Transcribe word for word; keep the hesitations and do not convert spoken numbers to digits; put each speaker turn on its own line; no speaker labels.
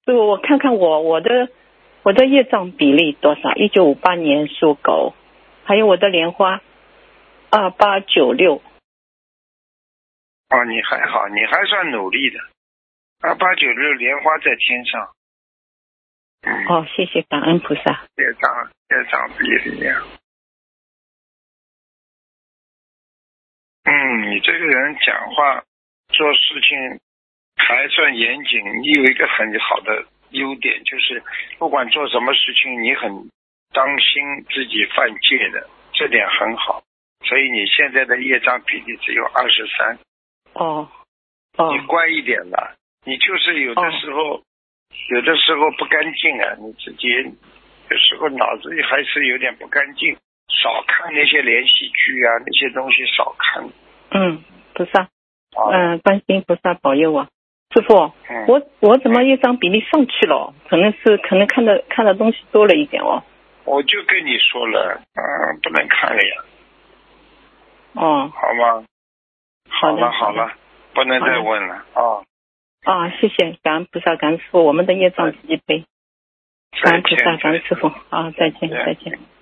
师傅，我看看我我的我的业障比例多少？一九五八年属狗，还有我的莲花二八九六。
哦，你还好，你还算努力的。二八九六莲花在天上。嗯、
哦，谢谢感恩菩萨。
业障业障比例呀。嗯，你这个人讲话做事情还算严谨，你有一个很好的优点，就是不管做什么事情你很当心自己犯戒的，这点很好，所以你现在的业障比例只有二十三。
哦哦，
你乖一点了，你就是有的时候、哦、有的时候不干净啊，你自己有时候脑子里还是有点不干净，少看那些连续剧啊，那些东西少看。
嗯，菩萨，嗯、
呃，
观世音菩萨保佑我。师父，
嗯、
我我怎么业障比例上去了？可能是可能看的看的东西多了一点哦。
我就跟你说了，嗯、呃，不能看了呀。
哦，
好吗？
好
了好了，不能再问了啊。
啊，谢谢感恩菩萨，感恩师父，我们的业障自己背。感恩菩萨，感恩师父啊，再见再见。